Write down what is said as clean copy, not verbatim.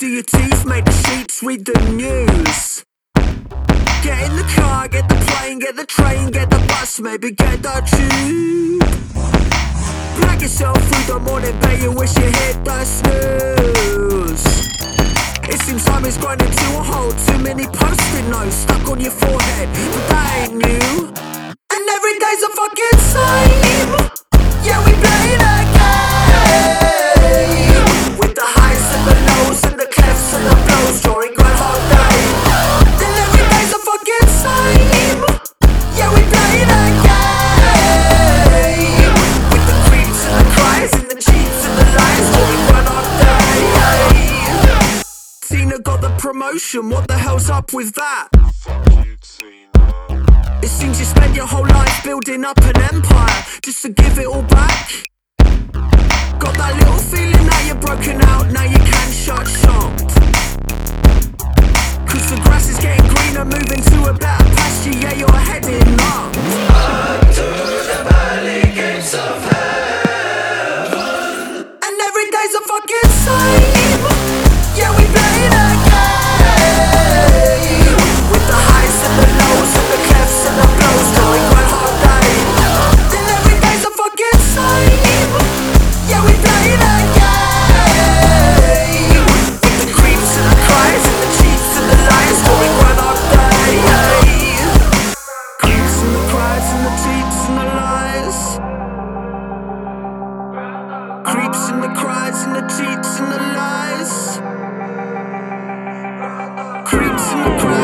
your teeth, make the sheets, read the news. Get in the car, get the plane, get the train, get the bus, maybe get the tube. Drag yourself through the morning, bay, you wish you hit the snooze. It seems time is grinding to a halt. Too many post-it notes stuck on your forehead, but that ain't new. And every day's a fucking same. Yeah, we play the game, with the highs and the lows and the clefts and the blows, drawing Groundhog Day. And every day's a fucking same. Yeah, we play the game, with the creeps and the cries and the cheats and the lies, drawing Groundhog Day. Tina got the promotion, what the hell's up with that? It seems you spend your whole life building up an empire, just to give it all back. Got that little feeling that you're broken out, now you can shut shop. Cause the grass is getting greener, moving to a better pasture, yeah, you're heading up. Unto the pearly gates of heaven. And every day's a fucking same. Yeah, we play the game, with the highs and the lows and the clefts and the blows, going Groundhog Day. And every day's a fucking same. Yeah, we play the game, with the creeps and the cries and the cheats and the lies, going Groundhog Day. Creeps and the cries and the cheats and the lies. Creeps and the cries and the cheats and the lies. Creeps in the crowd.